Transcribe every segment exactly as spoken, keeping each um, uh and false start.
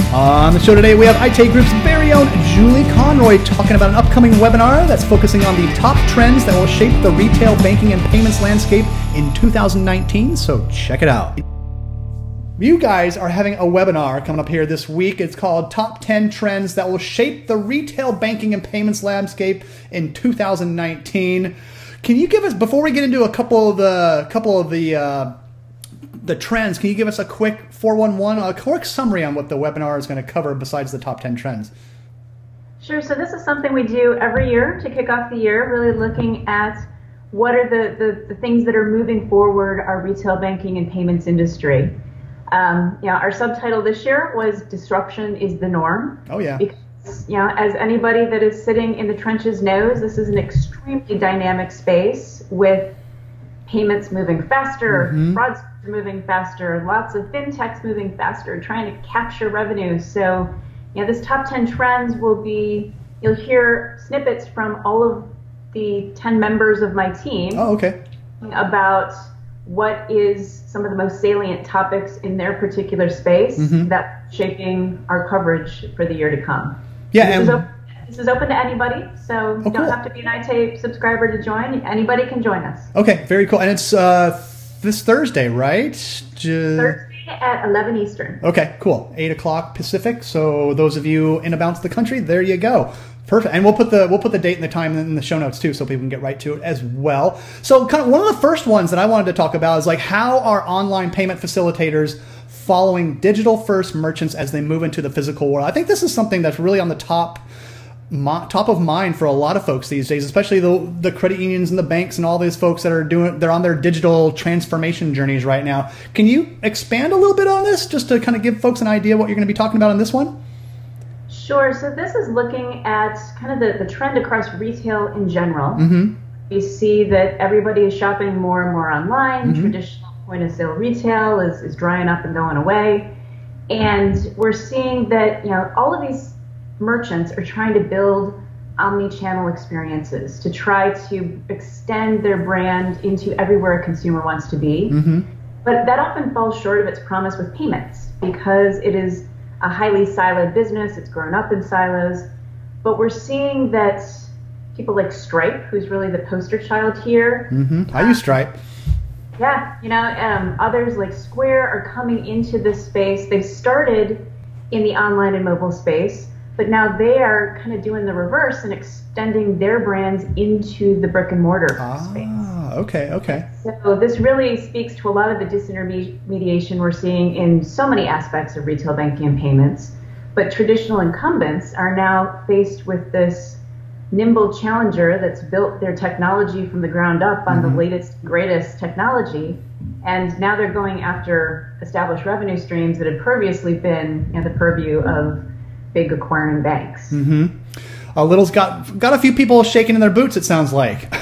On the show today, we have Aite Group's very own Julie Conroy talking about an upcoming webinar that's focusing on the top trends that will shape the retail banking and payments landscape in two thousand nineteen, so check it out. You guys are having a webinar coming up here this week. It's called Top ten Trends That Will Shape the Retail Banking and Payments Landscape in two thousand nineteen. Can you give us, before we get into a couple of the couple of the uh, the trends, can you give us a quick four one one, a quick summary on what the webinar is going to cover besides the top ten trends? Sure. So this is something we do every year to kick off the year, really looking at what are the, the, the things that are moving forward our retail banking and payments industry. Um, you know, our subtitle this year was "Disruption is the Norm." Oh yeah. Because, you know, as anybody that is sitting in the trenches knows, this is an extremely dynamic space with payments moving faster, mm-hmm. fraudsters moving faster, lots of fintechs moving faster, trying to capture revenue. So, you know, this top ten trends will be, you'll hear snippets from all of the ten members of my team. Oh, okay. About what is some of the most salient topics in their particular space mm-hmm. that's shaping our coverage for the year to come. Yeah, this, and is open, this is open to anybody, so oh, you don't cool. have to be an Aite subscriber to join. Anybody can join us. Okay, very cool. And it's uh, this Thursday, right? Ju- Thursday at eleven Eastern. Okay, cool. eight o'clock Pacific. So those of you in and about the country, there you go. Perfect. And we'll put the we'll put the date and the time in the show notes too, so people can get right to it as well. So kind of one of the first ones that I wanted to talk about is like how are online payment facilitators following digital first merchants as they move into the physical world. I think this is something that's really on the top mo- top of mind for a lot of folks these days, especially the the credit unions and the banks and all these folks that are doing they're on their digital transformation journeys right now. Can you expand a little bit on this just to kind of give folks an idea what you're going to be talking about in this one? Sure. So this is looking at kind of the, the trend across retail in general. Mm-hmm. We see that everybody is shopping more and more online. Mm-hmm. Traditional point of sale retail is, is drying up and going away. And we're seeing that, you know, all of these merchants are trying to build omni-channel experiences to try to extend their brand into everywhere a consumer wants to be. Mm-hmm. But that often falls short of its promise with payments because it is a highly siloed business. It's grown up in silos. But we're seeing that people like Stripe, who's really the poster child here. Mm-hmm. I use Stripe. Yeah, you know, um, others like Square are coming into this space. They've started in the online and mobile space, but now they are kind of doing the reverse and extending their brands into the brick and mortar ah, space. Okay, okay. So this really speaks to a lot of the disintermediation we're seeing in so many aspects of retail banking and payments. But traditional incumbents are now faced with this nimble challenger that's built their technology from the ground up on mm-hmm. the latest, greatest technology. And now they're going after established revenue streams that had previously been, you know, the purview of big acquiring banks. Mm-hmm. Uh, Little's got got a few people shaking in their boots, it sounds like.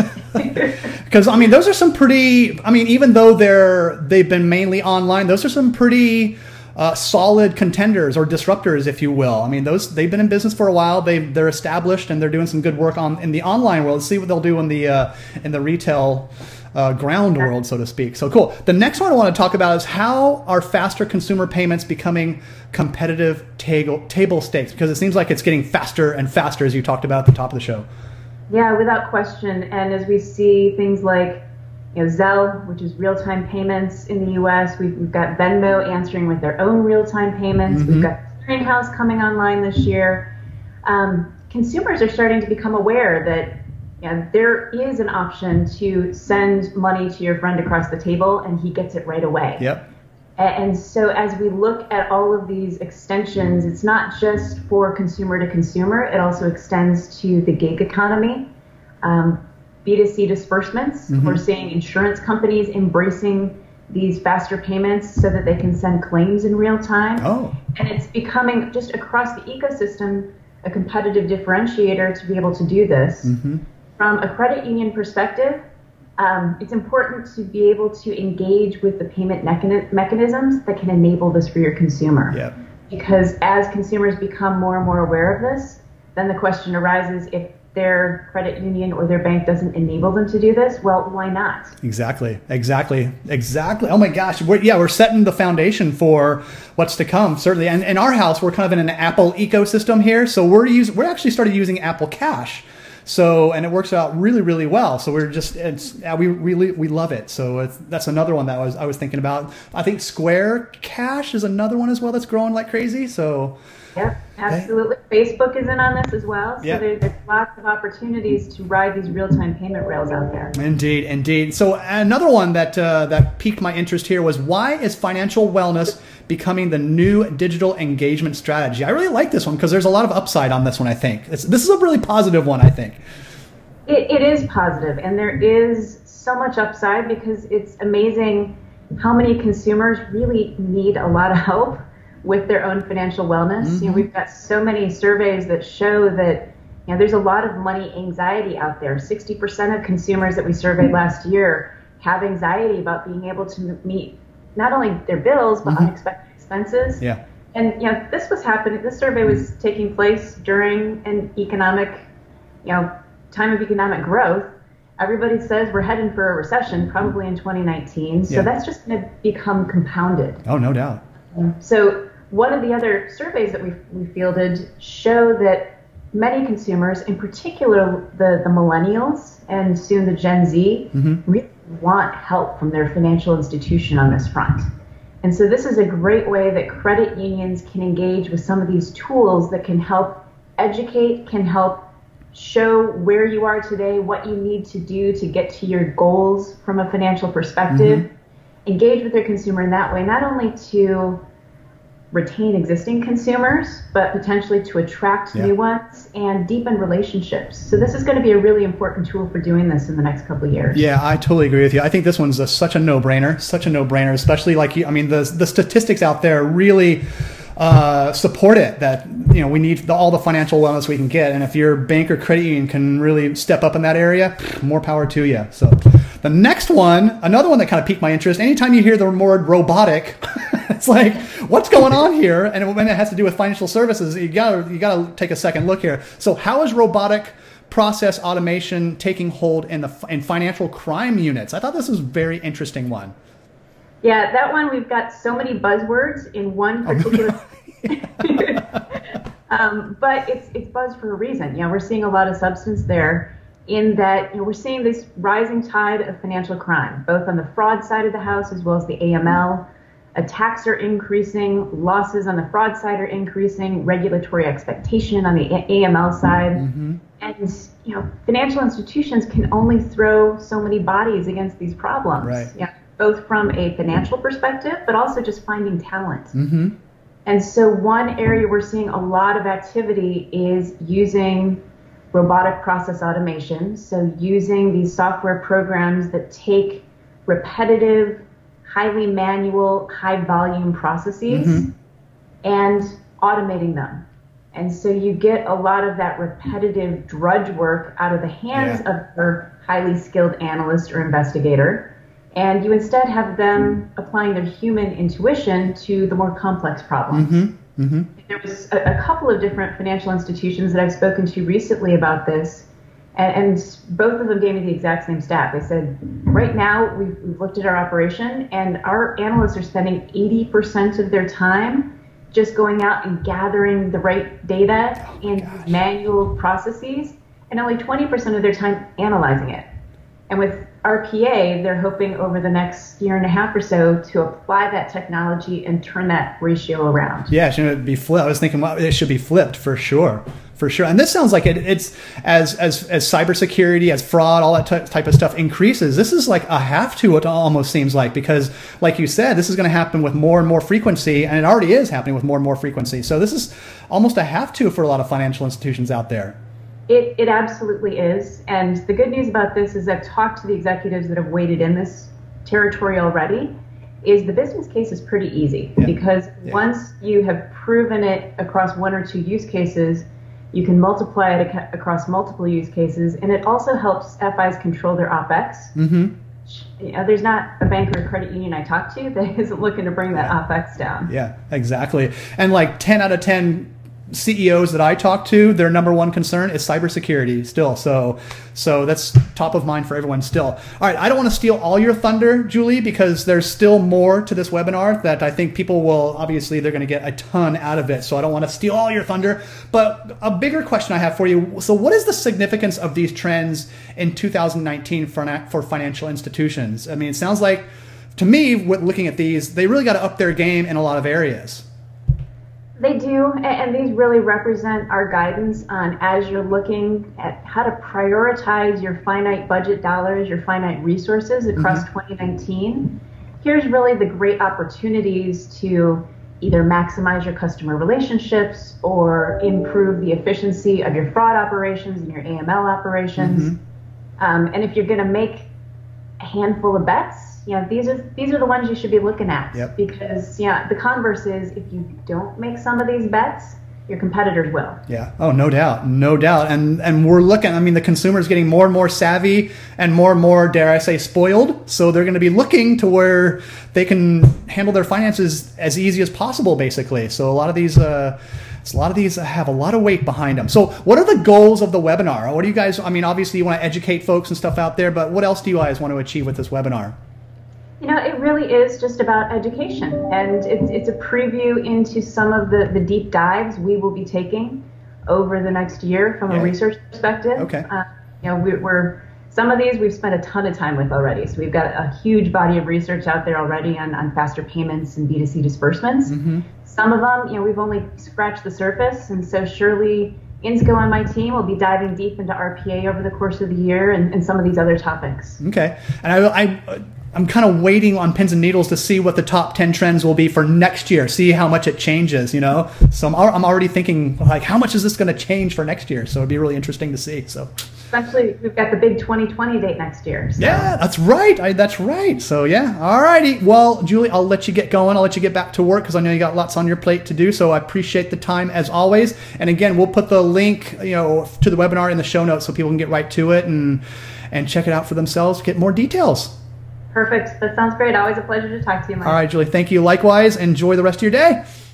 Because, I mean, those are some pretty, I mean, even though they're, they've been mainly online, those are some pretty uh, solid contenders or disruptors, if you will. I mean, those they've been in business for a while. They they're established and they're doing some good work on in the online world. Let's see what they'll do in the uh, in the retail uh, ground world, so to speak. So cool. The next one I want to talk about is how are faster consumer payments becoming competitive table table stakes? Because it seems like it's getting faster and faster, as you talked about at the top of the show. Yeah, without question. And as we see things like, you know, Zelle, which is real-time payments in the U S, we've, we've got Venmo answering with their own real-time payments. Mm-hmm. We've got Clearinghouse coming online this year. Um, consumers are starting to become aware that, you know, there is an option to send money to your friend across the table and he gets it right away. Yep. And so as we look at all of these extensions, it's not just for consumer to consumer, it also extends to the gig economy, um, B two C disbursements. Mm-hmm. We're seeing insurance companies embracing these faster payments so that they can send claims in real time. Oh. And it's becoming just across the ecosystem a competitive differentiator to be able to do this. Mm-hmm. From a credit union perspective, Um, it's important to be able to engage with the payment mechani- mechanisms that can enable this for your consumer. Yep. Because as consumers become more and more aware of this, then the question arises if their credit union or their bank doesn't enable them to do this, well, why not? Exactly, exactly, exactly. Oh my gosh, we're, yeah, we're setting the foundation for what's to come, certainly. And in our house, we're kind of in an Apple ecosystem here, so we're using, we're actually started using Apple Cash. So, and it works out really, really well. So we're just, it's, yeah, we really, we love it. So it's, that's another one that I was, I was thinking about. I think Square Cash is another one as well that's growing like crazy. So. Yeah, absolutely. Hey. Facebook is in on this as well. So yeah. there, there's lots of opportunities to ride these real-time payment rails out there. Indeed, indeed. So another one that uh, that piqued my interest here was, why is financial wellness becoming the new digital engagement strategy? I really like this one because there's a lot of upside on this one, I think. It's, this is a really positive one, I think. It, it is positive, and there is so much upside because it's amazing how many consumers really need a lot of help with their own financial wellness. Mm-hmm. You know, we've got so many surveys that show that, you know, there's a lot of money anxiety out there. sixty percent of consumers that we surveyed last year have anxiety about being able to meet not only their bills, but mm-hmm. unexpected expenses. Yeah. And, you know, this was happening, this survey was taking place during an economic, you know, time of economic growth. Everybody says we're heading for a recession, probably in twenty nineteen. So yeah. that's just going to become compounded. Oh, no doubt. So one of the other surveys that we we fielded show that many consumers, in particular the, the millennials and soon the Gen Z, mm-hmm. really want help from their financial institution on this front. And so this is a great way that credit unions can engage with some of these tools that can help educate, can help show where you are today, what you need to do to get to your goals from a financial perspective, mm-hmm. engage with their consumer in that way, not only to retain existing consumers, but potentially to attract yeah. new ones and deepen relationships. So this is going to be a really important tool for doing this in the next couple of years. Yeah, I totally agree with you. I think this one's a, such a no-brainer, such a no-brainer, especially like, I mean, the the statistics out there really uh, support it, that, you know, we need the, all the financial wellness we can get. And if your bank or credit union can really step up in that area, more power to you. So the next one, another one that kind of piqued my interest, anytime you hear the word robotic, it's like, what's going on here? And when it has to do with financial services, you gotta you gotta take a second look here. So how is robotic process automation taking hold in the in financial crime units? I thought this was a very interesting one. Yeah, that one, we've got so many buzzwords in one particular. um, but it's it's buzz for a reason. You know, we're seeing a lot of substance there. In that, you know, we're seeing this rising tide of financial crime, both on the fraud side of the house as well as the A M L. Attacks are increasing, losses on the fraud side are increasing, regulatory expectation on the A M L side. Mm-hmm. And, you know, financial institutions can only throw so many bodies against these problems, right. you know, both from a financial perspective, but also just finding talent. Mm-hmm. And so one area we're seeing a lot of activity is using robotic process automation. So using these software programs that take repetitive, highly manual, high volume processes mm-hmm. and automating them. And so you get a lot of that repetitive drudge work out of the hands yeah. of your highly skilled analyst or investigator. And you instead have them applying their human intuition to the more complex problems. Mm-hmm. Mm-hmm. There was a, a couple of different financial institutions that I've spoken to recently about this. And, and both of them gave me the exact same stat. They said, right now, we've, we've looked at our operation, and our analysts are spending eighty percent of their time just going out and gathering the right data oh in gosh. manual processes, and only twenty percent of their time analyzing it. And with R P A, they're hoping over the next year and a half or so to apply that technology and turn that ratio around. Yeah, it should be flipped. I was thinking, well, it should be flipped for sure. For sure. And this sounds like it, it's as as as cybersecurity, as fraud, all that t- type of stuff increases. This is like a have to, it almost seems like, because like you said, this is going to happen with more and more frequency, and it already is happening with more and more frequency. So this is almost a have to for a lot of financial institutions out there. It, it absolutely is. And the good news about this is I've talked to the executives that have waded in this territory already, is the business case is pretty easy yeah. because yeah. once you have proven it across one or two use cases, you can multiply it ac- across multiple use cases, and it also helps F Is control their OpEx. Mm-hmm. You know, there's not a bank or a credit union I talk to that isn't looking to bring that yeah. OpEx down. Yeah, exactly. And like ten out of ten C E Os that I talk to, their number one concern is cybersecurity still. So, so that's top of mind for everyone still. All right, I don't want to steal all your thunder, Julie, because there's still more to this webinar that I think people will, obviously, they're going to get a ton out of it. So I don't want to steal all your thunder. But a bigger question I have for you. So what is the significance of these trends in two thousand nineteen for, for financial institutions? I mean, it sounds like, to me, with looking at these, they really got to up their game in a lot of areas. They do, and these really represent our guidance on as you're looking at how to prioritize your finite budget dollars, your finite resources across mm-hmm. twenty nineteen. Here's really the great opportunities to either maximize your customer relationships or improve the efficiency of your fraud operations and your A M L operations. Mm-hmm. Um, and if you're going to make a handful of bets, you know, these are these are the ones you should be looking at. Yep. Because, yeah, the converse is if you don't make some of these bets, your competitors will. Yeah. Oh, no doubt. No doubt. And and we're looking, I mean, the consumer is getting more and more savvy and more and more, dare I say, spoiled. So they're going to be looking to where they can handle their finances as easy as possible, basically. So a lot of these uh, a lot of these have a lot of weight behind them. So what are the goals of the webinar? What do you guys, I mean, obviously you want to educate folks and stuff out there, but what else do you guys want to achieve with this webinar? You know, it really is just about education, and it's, it's a preview into some of the, the deep dives we will be taking over the next year from yeah. a research perspective. Okay. Uh, you know, we, we're some of these we've spent a ton of time with already, so we've got a huge body of research out there already on, on faster payments and B two C disbursements. Mm-hmm. Some of them, you know, we've only scratched the surface, and so surely Insco on my team will be diving deep into R P A over the course of the year and, and some of these other topics. Okay, and I. I I'm kind of waiting on pins and needles to see what the top ten trends will be for next year, see how much it changes, you know? So I'm, I'm already thinking, like, how much is this going to change for next year? So it'd be really interesting to see. So, especially, we've got the big twenty twenty date next year. So. Yeah, that's right. I, that's right. So, yeah. All righty. Well, Julie, I'll let you get going. I'll let you get back to work because I know you got lots on your plate to do. So I appreciate the time as always. And again, we'll put the link, you know, to the webinar in the show notes so people can get right to it and and check it out for themselves, get more details. Perfect. That sounds great. Always a pleasure to talk to you, Mike. All right, Julie. Thank you. Likewise. Enjoy the rest of your day.